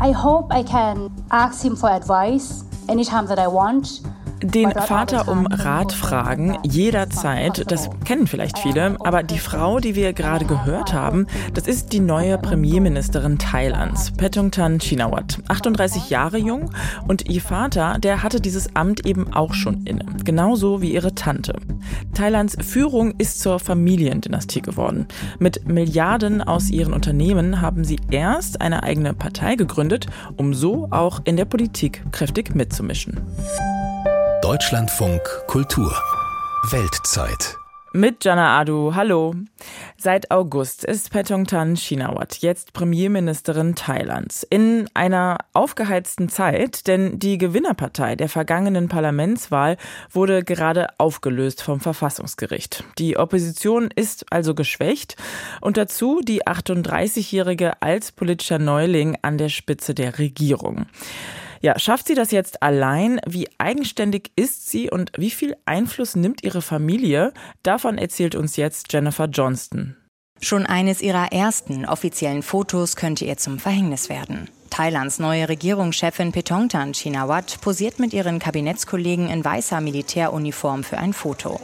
I hope I can ask him for advice anytime that I want. Den Vater um Rat fragen, jederzeit, das kennen vielleicht viele, aber die Frau, die wir gerade gehört haben, das ist die neue Premierministerin Thailands, Paetongtarn Shinawatra, 38 Jahre jung, und ihr Vater, der hatte dieses Amt eben auch schon inne, genauso wie ihre Tante. Thailands Führung ist zur Familiendynastie geworden. Mit Milliarden aus ihren Unternehmen haben sie erst eine eigene Partei gegründet, um so auch in der Politik kräftig mitzumischen. Deutschlandfunk Kultur Weltzeit. Mit Jana Adu, hallo. Seit August ist Paetongtarn Shinawatra jetzt Premierministerin Thailands. In einer aufgeheizten Zeit, denn die Gewinnerpartei der vergangenen Parlamentswahl wurde gerade aufgelöst vom Verfassungsgericht. Die Opposition ist also geschwächt und dazu die 38-Jährige als politischer Neuling an der Spitze der Regierung. Ja, schafft sie das jetzt allein? Wie eigenständig ist sie und wie viel Einfluss nimmt ihre Familie? Davon erzählt uns jetzt Jennifer Johnston. Schon eines ihrer ersten offiziellen Fotos könnte ihr zum Verhängnis werden. Thailands neue Regierungschefin Paetongtarn Shinawatra posiert mit ihren Kabinettskollegen in weißer Militäruniform für ein Foto.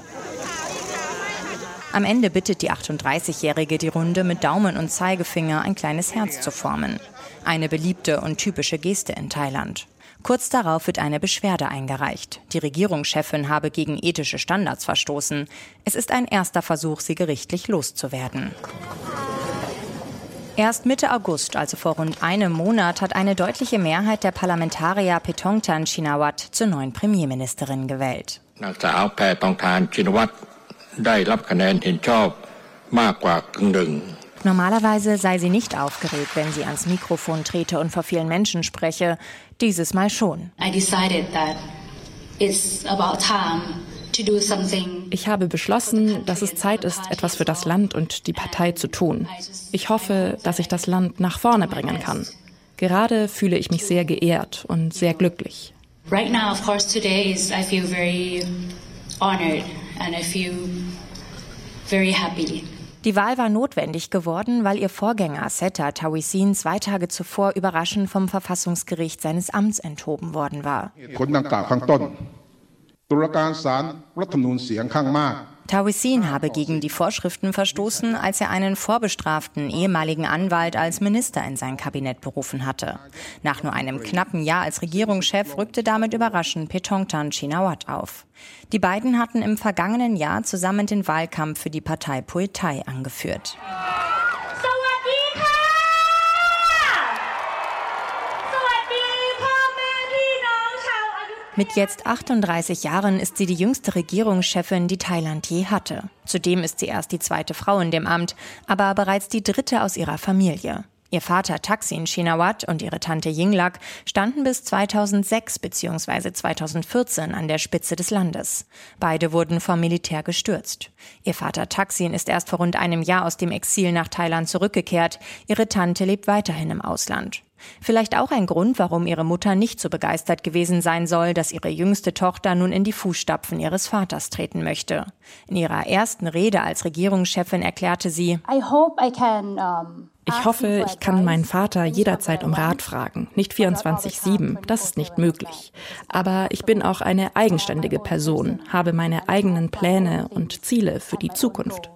Am Ende bittet die 38-Jährige die Runde, mit Daumen und Zeigefinger ein kleines Herz zu formen. Eine beliebte und typische Geste in Thailand. Kurz darauf wird eine Beschwerde eingereicht. Die Regierungschefin habe gegen ethische Standards verstoßen. Es ist ein erster Versuch, sie gerichtlich loszuwerden. Erst Mitte August, also vor rund einem Monat, hat eine deutliche Mehrheit der Parlamentarier Paetongtarn Shinawatra zur neuen Premierministerin gewählt. Normalerweise sei sie nicht aufgeregt, wenn sie ans Mikrofon trete und vor vielen Menschen spreche. Dieses Mal schon. Ich habe beschlossen, dass es Zeit ist, etwas für das Land und die Partei zu tun. Ich hoffe, dass ich das Land nach vorne bringen kann. Gerade fühle ich mich sehr geehrt und sehr glücklich. Right now, of course, today I feel very honored and I feel very happy. Die Wahl war notwendig geworden, weil ihr Vorgänger Seta Thavisin 2 Tage zuvor überraschend vom Verfassungsgericht seines Amts enthoben worden war. Thavisin habe gegen die Vorschriften verstoßen, als er einen vorbestraften ehemaligen Anwalt als Minister in sein Kabinett berufen hatte. Nach nur einem knappen Jahr als Regierungschef rückte damit überraschend Paetongtarn Shinawatra auf. Die beiden hatten im vergangenen Jahr zusammen den Wahlkampf für die Partei Pheu Thai angeführt. Mit jetzt 38 Jahren ist sie die jüngste Regierungschefin, die Thailand je hatte. Zudem ist sie erst die zweite Frau in dem Amt, aber bereits die dritte aus ihrer Familie. Ihr Vater Thaksin Shinawatra und ihre Tante Yingluck standen bis 2006 bzw. 2014 an der Spitze des Landes. Beide wurden vom Militär gestürzt. Ihr Vater Thaksin ist erst vor rund einem Jahr aus dem Exil nach Thailand zurückgekehrt. Ihre Tante lebt weiterhin im Ausland. Vielleicht auch ein Grund, warum ihre Mutter nicht so begeistert gewesen sein soll, dass ihre jüngste Tochter nun in die Fußstapfen ihres Vaters treten möchte. In ihrer ersten Rede als Regierungschefin erklärte sie: Ich hoffe, ich kann meinen Vater jederzeit um Rat fragen, nicht 24/7, das ist nicht möglich. Aber ich bin auch eine eigenständige Person, habe meine eigenen Pläne und Ziele für die Zukunft.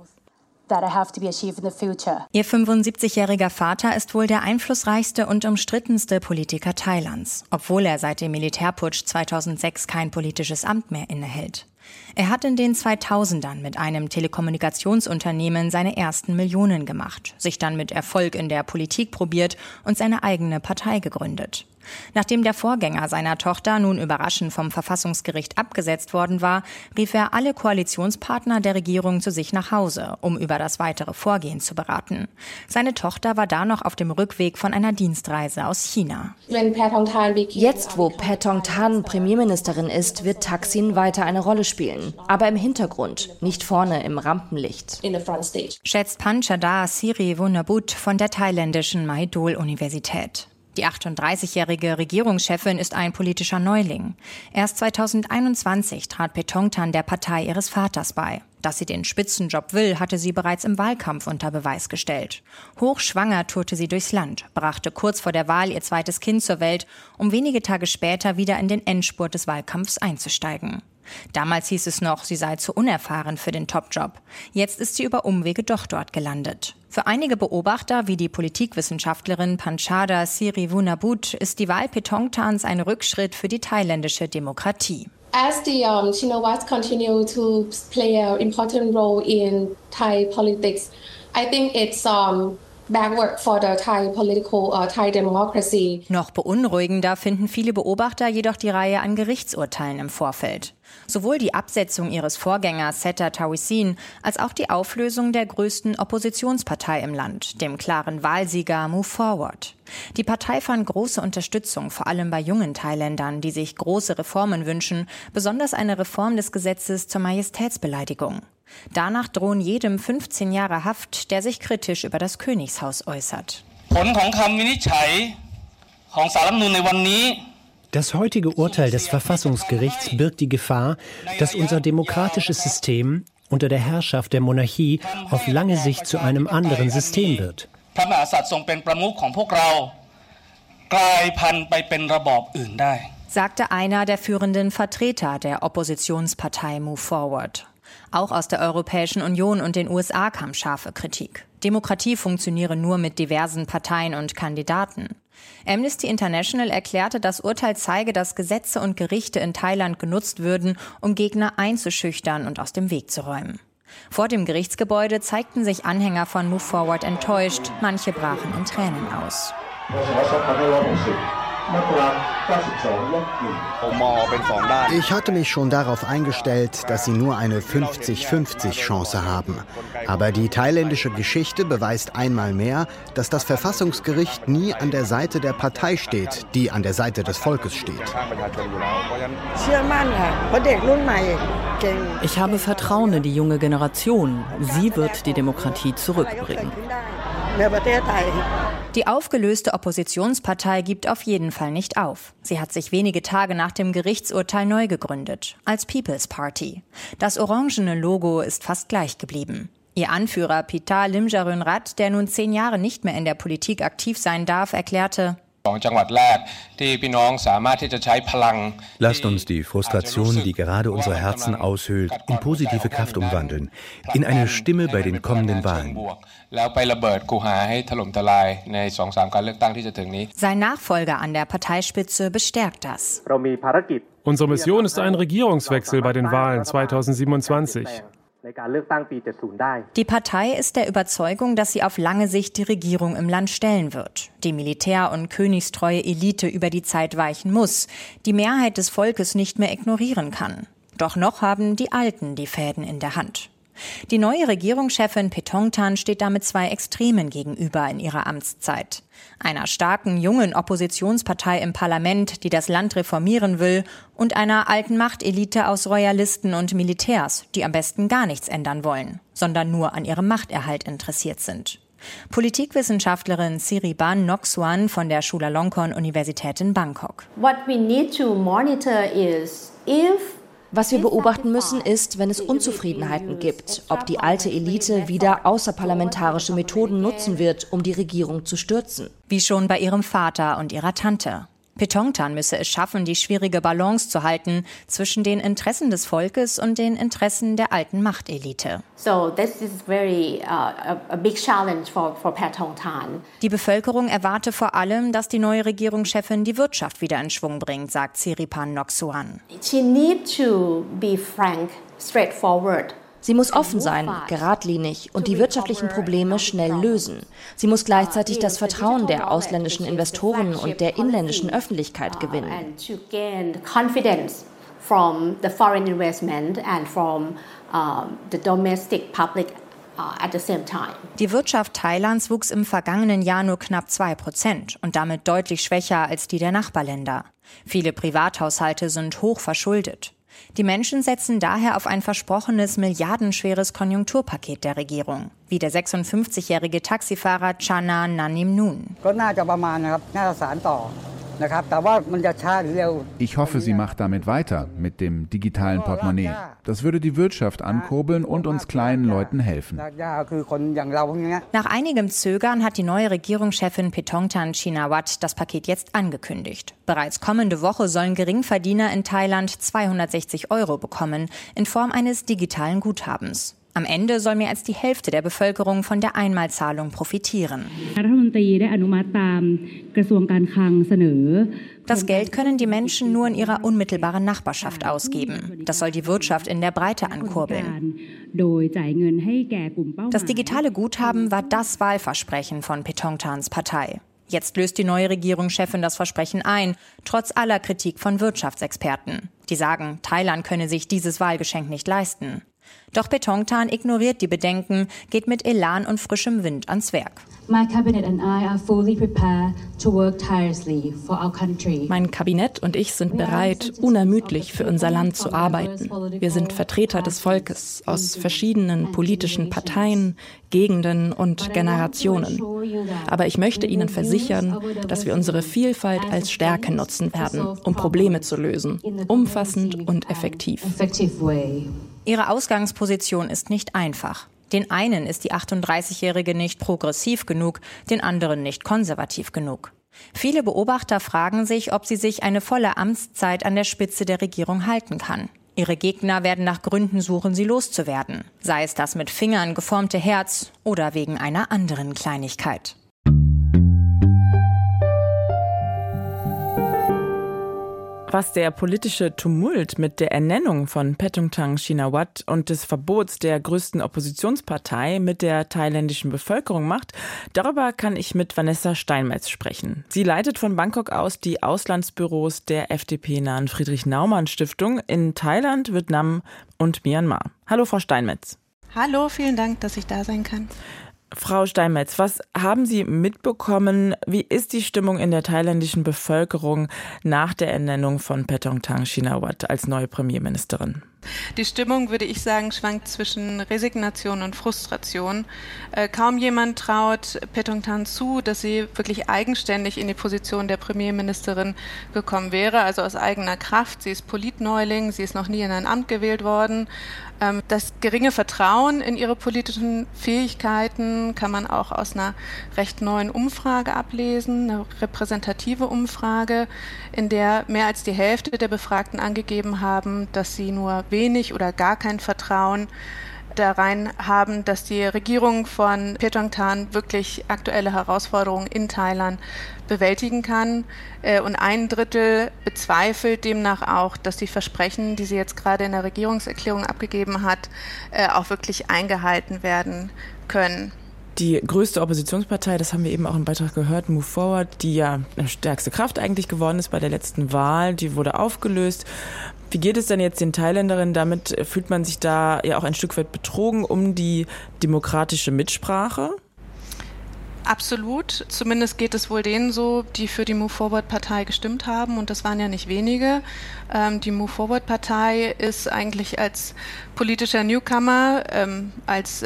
Ihr 75-jähriger Vater ist wohl der einflussreichste und umstrittenste Politiker Thailands, obwohl er seit dem Militärputsch 2006 kein politisches Amt mehr innehält. Er hat in den 2000ern mit einem Telekommunikationsunternehmen seine ersten Millionen gemacht, sich dann mit Erfolg in der Politik probiert und seine eigene Partei gegründet. Nachdem der Vorgänger seiner Tochter nun überraschend vom Verfassungsgericht abgesetzt worden war, rief er alle Koalitionspartner der Regierung zu sich nach Hause, um über das weitere Vorgehen zu beraten. Seine Tochter war da noch auf dem Rückweg von einer Dienstreise aus China. Jetzt, wo Paetongtarn Premierministerin ist, wird Thaksin weiter eine Rolle spielen. Aber im Hintergrund, nicht vorne im Rampenlicht. Schätzt Panchada Siri Wunabut von der thailändischen Mahidol-Universität. Die 38-jährige Regierungschefin ist ein politischer Neuling. Erst 2021 trat Paetongtarn der Partei ihres Vaters bei. Dass sie den Spitzenjob will, hatte sie bereits im Wahlkampf unter Beweis gestellt. Hochschwanger tourte sie durchs Land, brachte kurz vor der Wahl ihr zweites Kind zur Welt, um wenige Tage später wieder in den Endspurt des Wahlkampfs einzusteigen. Damals hieß es noch, sie sei zu unerfahren für den Topjob. Jetzt ist sie über Umwege doch dort gelandet. Für einige Beobachter, wie die Politikwissenschaftlerin Panchada Sirivaunabut, ist die Wahl Paetongtarns ein Rückschritt für die thailändische Demokratie. As the Shinawatras continue to play an important role in Thai politics, I think it's backward for the Thai political Thai democracy. Noch beunruhigender finden viele Beobachter jedoch die Reihe an Gerichtsurteilen im Vorfeld. Sowohl die Absetzung ihres Vorgängers Seta Thavisin als auch die Auflösung der größten Oppositionspartei im Land, dem klaren Wahlsieger Move Forward. Die Partei fand große Unterstützung, vor allem bei jungen Thailändern, die sich große Reformen wünschen, besonders eine Reform des Gesetzes zur Majestätsbeleidigung. Danach drohen jedem 15 Jahre Haft, der sich kritisch über das Königshaus äußert. Das heutige Urteil des Verfassungsgerichts birgt die Gefahr, dass unser demokratisches System unter der Herrschaft der Monarchie auf lange Sicht zu einem anderen System wird. Sagte einer der führenden Vertreter der Oppositionspartei Move Forward. Auch aus der Europäischen Union und den USA kam scharfe Kritik. Demokratie funktioniere nur mit diversen Parteien und Kandidaten. Amnesty International erklärte, das Urteil zeige, dass Gesetze und Gerichte in Thailand genutzt würden, um Gegner einzuschüchtern und aus dem Weg zu räumen. Vor dem Gerichtsgebäude zeigten sich Anhänger von Move Forward enttäuscht, manche brachen in Tränen aus. Ich hatte mich schon darauf eingestellt, dass sie nur eine 50-50 Chance haben. Aber die thailändische Geschichte beweist einmal mehr, dass das Verfassungsgericht nie an der Seite der Partei steht, die an der Seite des Volkes steht. Ich habe Vertrauen in die junge Generation. Sie wird die Demokratie zurückbringen. Die aufgelöste Oppositionspartei gibt auf jeden Fall nicht auf. Sie hat sich wenige Tage nach dem Gerichtsurteil neu gegründet, als People's Party. Das orangene Logo ist fast gleich geblieben. Ihr Anführer Pita Limjaroenrat, der nun 10 Jahre nicht mehr in der Politik aktiv sein darf, erklärte: Lasst uns die Frustration, die gerade unsere Herzen aushöhlt, in positive Kraft umwandeln, in eine Stimme bei den kommenden Wahlen. Sein Nachfolger an der Parteispitze bestärkt das. Unsere Mission ist ein Regierungswechsel bei den Wahlen 2027. Die Partei ist der Überzeugung, dass sie auf lange Sicht die Regierung im Land stellen wird. Die militär- und königstreue Elite über die Zeit weichen muss, die Mehrheit des Volkes nicht mehr ignorieren kann. Doch noch haben die Alten die Fäden in der Hand. Die neue Regierungschefin Paetongtarn steht damit 2 Extremen gegenüber in ihrer Amtszeit. Einer starken, jungen Oppositionspartei im Parlament, die das Land reformieren will, und einer alten Machtelite aus Royalisten und Militärs, die am besten gar nichts ändern wollen, sondern nur an ihrem Machterhalt interessiert sind. Politikwissenschaftlerin Siriban Noksuan von der Chulalongkorn-Universität in Bangkok. What we need to monitor is Was wir beobachten müssen, ist, wenn es Unzufriedenheiten gibt, ob die alte Elite wieder außerparlamentarische Methoden nutzen wird, um die Regierung zu stürzen. Wie schon bei ihrem Vater und ihrer Tante. Paetongtarn müsse es schaffen, die schwierige Balance zu halten zwischen den Interessen des Volkes und den Interessen der alten Machtelite. So this is very a big challenge for Paetongtarn. Die Bevölkerung erwarte vor allem, dass die neue Regierungschefin die Wirtschaft wieder in Schwung bringt, sagt Siripan Noksuan. She needs to be frank, straightforward. Sie muss offen sein, geradlinig und die wirtschaftlichen Probleme schnell lösen. Sie muss gleichzeitig das Vertrauen der ausländischen Investoren und der inländischen Öffentlichkeit gewinnen. Die Wirtschaft Thailands wuchs im vergangenen Jahr nur knapp 2% und damit deutlich schwächer als die der Nachbarländer. Viele Privathaushalte sind hoch verschuldet. Die Menschen setzen daher auf ein versprochenes milliardenschweres Konjunkturpaket der Regierung, wie der 56-jährige Taxifahrer Chana Nanimnun. Ich hoffe, sie macht damit weiter, mit dem digitalen Portemonnaie. Das würde die Wirtschaft ankurbeln und uns kleinen Leuten helfen. Nach einigem Zögern hat die neue Regierungschefin Paetongtarn Shinawatra das Paket jetzt angekündigt. Bereits kommende Woche sollen Geringverdiener in Thailand 260 € bekommen, in Form eines digitalen Guthabens. Am Ende soll mehr als die Hälfte der Bevölkerung von der Einmalzahlung profitieren. Das Geld können die Menschen nur in ihrer unmittelbaren Nachbarschaft ausgeben. Das soll die Wirtschaft in der Breite ankurbeln. Das digitale Guthaben war das Wahlversprechen von Paetongtarns Partei. Jetzt löst die neue Regierungschefin das Versprechen ein, trotz aller Kritik von Wirtschaftsexperten. Die sagen, Thailand könne sich dieses Wahlgeschenk nicht leisten. Doch Paetongtarn ignoriert die Bedenken, geht mit Elan und frischem Wind ans Werk. Mein Kabinett und ich sind bereit, unermüdlich für unser Land zu arbeiten. Wir sind Vertreter des Volkes aus verschiedenen politischen Parteien, Gegenden und Generationen. Aber ich möchte Ihnen versichern, dass wir unsere Vielfalt als Stärke nutzen werden, um Probleme zu lösen, umfassend und effektiv. Ihre Ausgangsposition ist nicht einfach. Den einen ist die 38-Jährige nicht progressiv genug, den anderen nicht konservativ genug. Viele Beobachter fragen sich, ob sie sich eine volle Amtszeit an der Spitze der Regierung halten kann. Ihre Gegner werden nach Gründen suchen, sie loszuwerden. Sei es das mit Fingern geformte Herz oder wegen einer anderen Kleinigkeit. Was der politische Tumult mit der Ernennung von Paetongtarn Shinawatra und des Verbots der größten Oppositionspartei mit der thailändischen Bevölkerung macht, darüber kann ich mit Vanessa Steinmetz sprechen. Sie leitet von Bangkok aus die Auslandsbüros der FDP-nahen Friedrich-Naumann-Stiftung in Thailand, Vietnam und Myanmar. Hallo, Frau Steinmetz. Hallo, vielen Dank, dass ich da sein kann. Frau Steinmetz, was haben Sie mitbekommen? Wie ist die Stimmung in der thailändischen Bevölkerung nach der Ernennung von Paetongtarn Shinawatra als neue Premierministerin? Die Stimmung, würde ich sagen, schwankt zwischen Resignation und Frustration. Kaum jemand traut Paetongtarn zu, dass sie wirklich eigenständig in die Position der Premierministerin gekommen wäre, also aus eigener Kraft. Sie ist Politneuling, sie ist noch nie in ein Amt gewählt worden. Das geringe Vertrauen in ihre politischen Fähigkeiten kann man auch aus einer recht neuen Umfrage ablesen, eine repräsentative Umfrage, in der mehr als die Hälfte der Befragten angegeben haben, dass sie nur wenig oder gar kein Vertrauen darein haben, dass die Regierung von Paetongtarn wirklich aktuelle Herausforderungen in Thailand bewältigen kann. Und 1/3 bezweifelt demnach auch, dass die Versprechen, die sie jetzt gerade in der Regierungserklärung abgegeben hat, auch wirklich eingehalten werden können. Die größte Oppositionspartei, das haben wir eben auch im Beitrag gehört, Move Forward, die ja stärkste Kraft eigentlich geworden ist bei der letzten Wahl, die wurde aufgelöst. Wie geht es denn jetzt den Thailänderinnen? Damit fühlt man sich da ja auch ein Stück weit betrogen um die demokratische Mitsprache? Absolut. Zumindest geht es wohl denen so, die für die Move Forward-Partei gestimmt haben. Und das waren ja nicht wenige. Die Move Forward-Partei ist eigentlich als politischer Newcomer, als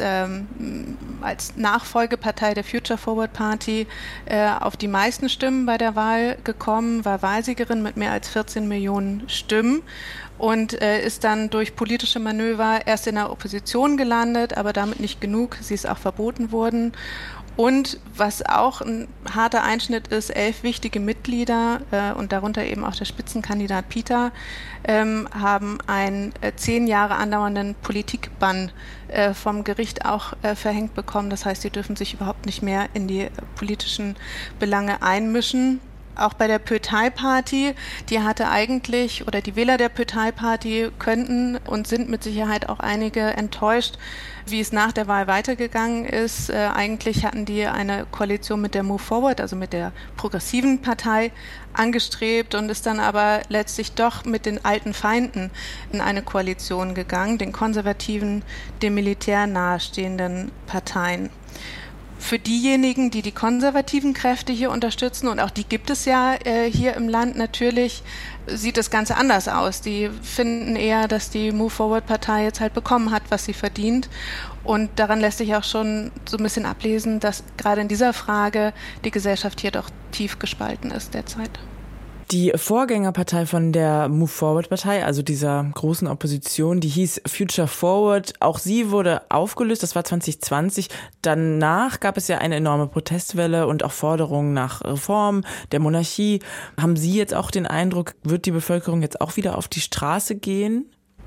Nachfolgepartei der Future Forward Party auf die meisten Stimmen bei der Wahl gekommen, war Wahlsiegerin mit mehr als 14 Millionen Stimmen. Und ist dann durch politische Manöver erst in der Opposition gelandet, aber damit nicht genug. Sie ist auch verboten worden. Und was auch ein harter Einschnitt ist, 11 wichtige Mitglieder und darunter eben auch der Spitzenkandidat Pitha haben einen 10 Jahre andauernden Politikbann vom Gericht auch verhängt bekommen. Das heißt, sie dürfen sich überhaupt nicht mehr in die politischen Belange einmischen. Auch bei der Pheu Thai Party, die hatte eigentlich, oder die Wähler der Pheu Thai Party könnten und sind mit Sicherheit auch einige enttäuscht, wie es nach der Wahl weitergegangen ist. Eigentlich hatten die eine Koalition mit der Move Forward, also mit der progressiven Partei, angestrebt und ist dann aber letztlich doch mit den alten Feinden in eine Koalition gegangen, den konservativen, dem Militär nahestehenden Parteien. Für diejenigen, die die konservativen Kräfte hier unterstützen, und auch die gibt es ja hier im Land natürlich, sieht das Ganze anders aus. Die finden eher, dass die Move Forward Partei jetzt halt bekommen hat, was sie verdient. Und daran lässt sich auch schon so ein bisschen ablesen, dass gerade in dieser Frage die Gesellschaft hier doch tief gespalten ist derzeit. Die Vorgängerpartei von der Move Forward Partei, also dieser großen Opposition, die hieß Future Forward. Auch sie wurde aufgelöst, das war 2020. Danach gab es ja eine enorme Protestwelle und auch Forderungen nach Reform der Monarchie. Haben Sie jetzt auch den Eindruck, wird die Bevölkerung jetzt auch wieder auf die Straße gehen?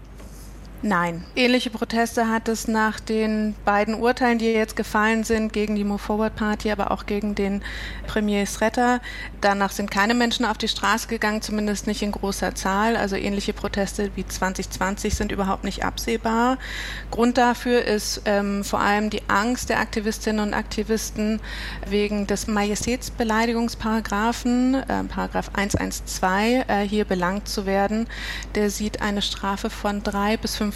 Nein. Ähnliche Proteste hat es nach den beiden Urteilen, die jetzt gefallen sind, gegen die Move Forward Party, aber auch gegen den Premier Srettha. Danach sind keine Menschen auf die Straße gegangen, zumindest nicht in großer Zahl. Also ähnliche Proteste wie 2020 sind überhaupt nicht absehbar. Grund dafür ist vor allem die Angst der Aktivistinnen und Aktivisten wegen des Majestätsbeleidigungsparagraphen, Paragraph 112, hier belangt zu werden. Der sieht eine Strafe von 3 bis 15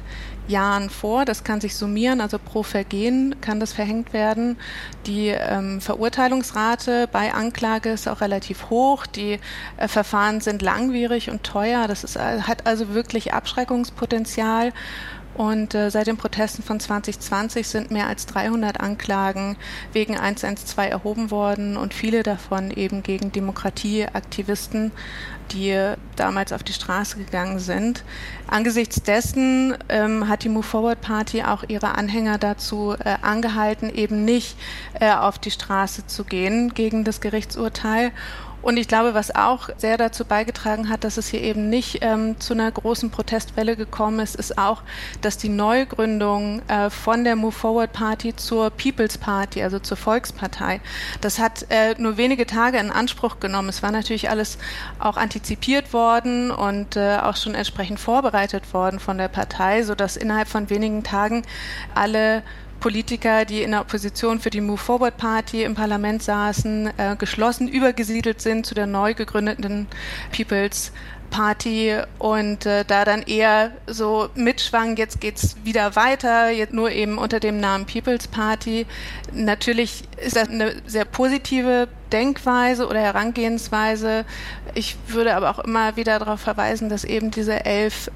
Jahren vor. Das kann sich summieren, also pro Vergehen kann das verhängt werden. Die Verurteilungsrate bei Anklage ist auch relativ hoch. Die Verfahren sind langwierig und teuer. Das hat also wirklich Abschreckungspotenzial. Und seit den Protesten von 2020 sind mehr als 300 Anklagen wegen 112 erhoben worden und viele davon eben gegen Demokratieaktivisten, die damals auf die Straße gegangen sind. Angesichts dessen hat die Move Forward Party auch ihre Anhänger dazu angehalten, eben nicht auf die Straße zu gehen gegen das Gerichtsurteil. Und ich glaube, was auch sehr dazu beigetragen hat, dass es hier eben nicht zu einer großen Protestwelle gekommen ist, ist auch, dass die Neugründung von der Move Forward Party zur People's Party, also zur Volkspartei, das hat nur wenige Tage in Anspruch genommen. Es war natürlich alles auch antizipiert worden und auch schon entsprechend vorbereitet worden von der Partei, sodass innerhalb von wenigen Tagen alle Politiker, die in der Opposition für die Move Forward Party im Parlament saßen, geschlossen übergesiedelt sind zu der neu gegründeten People's Party und da dann eher so mitschwang, jetzt geht's wieder weiter, jetzt nur eben unter dem Namen People's Party. Natürlich ist das eine sehr positive Denkweise oder Herangehensweise. Ich würde aber auch immer wieder darauf verweisen, dass eben diese 11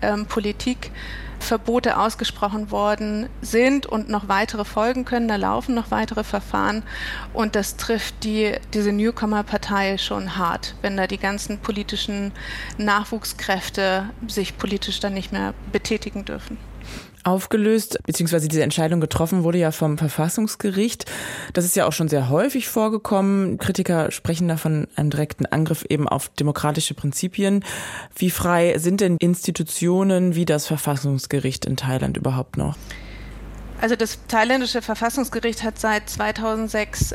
Politikverbote ausgesprochen worden sind und noch weitere folgen können. Da laufen noch weitere Verfahren und das trifft diese Newcomer-Partei schon hart, wenn da die ganzen politischen Nachwuchskräfte sich politisch dann nicht mehr betätigen dürfen. Aufgelöst, beziehungsweise diese Entscheidung getroffen wurde ja vom Verfassungsgericht. Das ist ja auch schon sehr häufig vorgekommen. Kritiker sprechen da von einem direkten Angriff eben auf demokratische Prinzipien. Wie frei sind denn Institutionen wie das Verfassungsgericht in Thailand überhaupt noch? Also das thailändische Verfassungsgericht hat seit 2006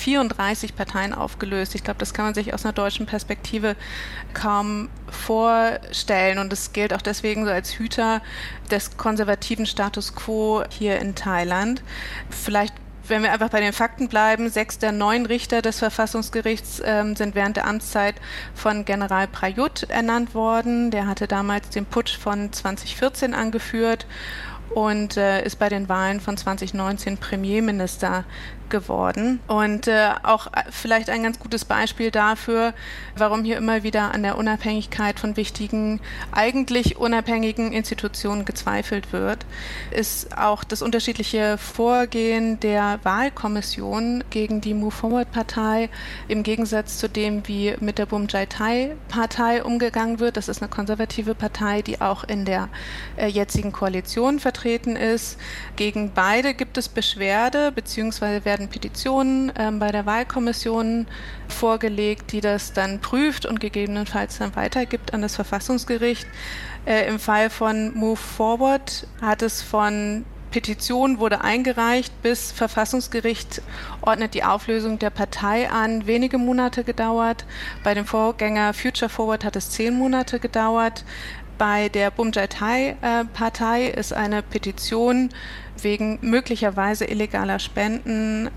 34 Parteien aufgelöst. Ich glaube, das kann man sich aus einer deutschen Perspektive kaum vorstellen. Und es gilt auch deswegen so als Hüter des konservativen Status quo hier in Thailand. Vielleicht, wenn wir einfach bei den Fakten bleiben, 6 der 9 Richter des Verfassungsgerichts sind während der Amtszeit von General Prayut ernannt worden. Der hatte damals den Putsch von 2014 angeführt und ist bei den Wahlen von 2019 Premierminister geworden. Und auch vielleicht ein ganz gutes Beispiel dafür, warum hier immer wieder an der Unabhängigkeit von wichtigen, eigentlich unabhängigen Institutionen gezweifelt wird, ist auch das unterschiedliche Vorgehen der Wahlkommission gegen die Move Forward Partei im Gegensatz zu dem, wie mit der Bum Jai Thai Partei umgegangen wird. Das ist eine konservative Partei, die auch in der jetzigen Koalition vertreten ist. Gegen beide gibt es Beschwerde, beziehungsweise werden Petitionen bei der Wahlkommission vorgelegt, die das dann prüft und gegebenenfalls dann weitergibt an das Verfassungsgericht. Im Fall von Move Forward hat es von Petition wurde eingereicht, bis Verfassungsgericht ordnet die Auflösung der Partei an, wenige Monate gedauert. Bei dem Vorgänger Future Forward hat es 10 Monate gedauert. Bei der Bum Jai Thai Partei ist eine Petition wegen möglicherweise illegaler Spenden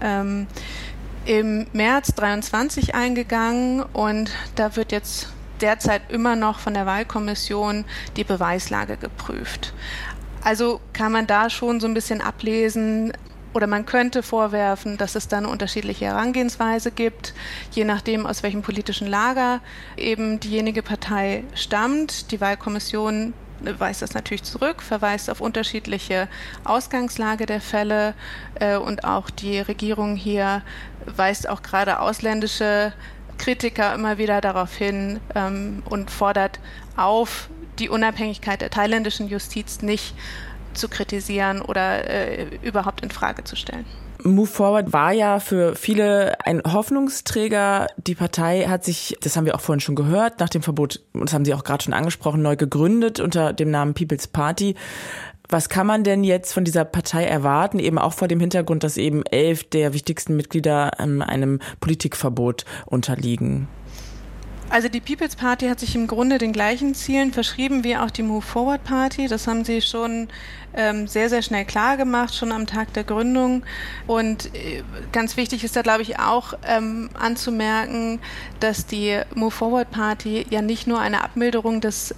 im März 2023 eingegangen und da wird jetzt derzeit immer noch von der Wahlkommission die Beweislage geprüft. Also kann man da schon so ein bisschen ablesen, oder man könnte vorwerfen, dass es da eine unterschiedliche Herangehensweise gibt, je nachdem, aus welchem politischen Lager eben diejenige Partei stammt. Die Wahlkommission weist das natürlich zurück, verweist auf unterschiedliche Ausgangslage der Fälle und auch die Regierung hier weist auch gerade ausländische Kritiker immer wieder darauf hin und fordert auf, die Unabhängigkeit der thailändischen Justiz nicht zu kritisieren oder überhaupt in Frage zu stellen. Move Forward war ja für viele ein Hoffnungsträger. Die Partei hat sich, das haben wir auch vorhin schon gehört, nach dem Verbot, und das haben Sie auch gerade schon angesprochen, neu gegründet unter dem Namen People's Party. Was kann man denn jetzt von dieser Partei erwarten, eben auch vor dem Hintergrund, dass eben 11 der wichtigsten Mitglieder einem Politikverbot unterliegen? Also die People's Party hat sich im Grunde den gleichen Zielen verschrieben wie auch die Move Forward Party. Das haben sie schon sehr, sehr schnell klar gemacht, schon am Tag der Gründung. Und ganz wichtig ist da, glaube ich, auch anzumerken, dass die Move Forward Party ja nicht nur eine Abmilderung des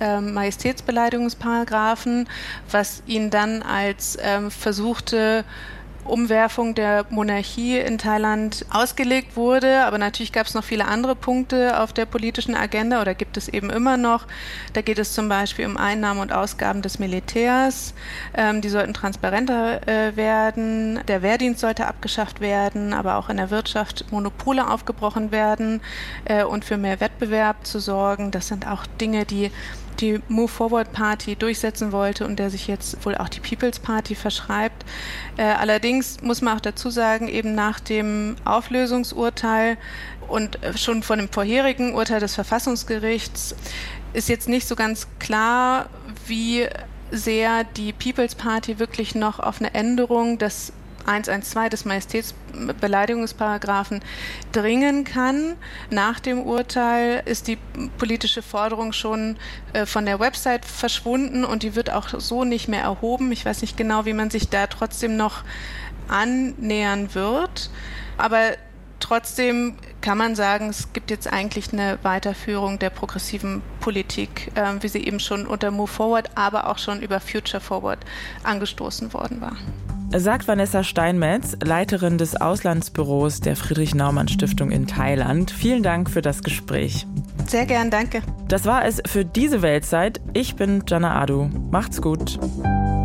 Majestätsbeleidigungsparagraphen, was ihnen dann als versuchte Umwerfung der Monarchie in Thailand ausgelegt wurde. Aber natürlich gab es noch viele andere Punkte auf der politischen Agenda oder gibt es eben immer noch. Da geht es zum Beispiel um Einnahmen und Ausgaben des Militärs. Die sollten transparenter werden. Der Wehrdienst sollte abgeschafft werden, aber auch in der Wirtschaft Monopole aufgebrochen werden und für mehr Wettbewerb zu sorgen. Das sind auch Dinge, die Move Forward Party durchsetzen wollte und der sich jetzt wohl auch die People's Party verschreibt. Allerdings muss man auch dazu sagen, eben nach dem Auflösungsurteil und schon von dem vorherigen Urteil des Verfassungsgerichts ist jetzt nicht so ganz klar, wie sehr die People's Party wirklich noch auf eine Änderung des 112 des Majestätsbeleidigungsparagraphen dringen kann. Nach dem Urteil ist die politische Forderung schon von der Website verschwunden und die wird auch so nicht mehr erhoben. Ich weiß nicht genau, wie man sich da trotzdem noch annähern wird, aber trotzdem kann man sagen, es gibt jetzt eigentlich eine Weiterführung der progressiven Politik, wie sie eben schon unter Move Forward, aber auch schon über Future Forward angestoßen worden war. Sagt Vanessa Steinmetz, Leiterin des Auslandsbüros der Friedrich-Naumann-Stiftung in Thailand. Vielen Dank für das Gespräch. Sehr gern, danke. Das war es für diese Weltzeit. Ich bin Jana Adu. Macht's gut.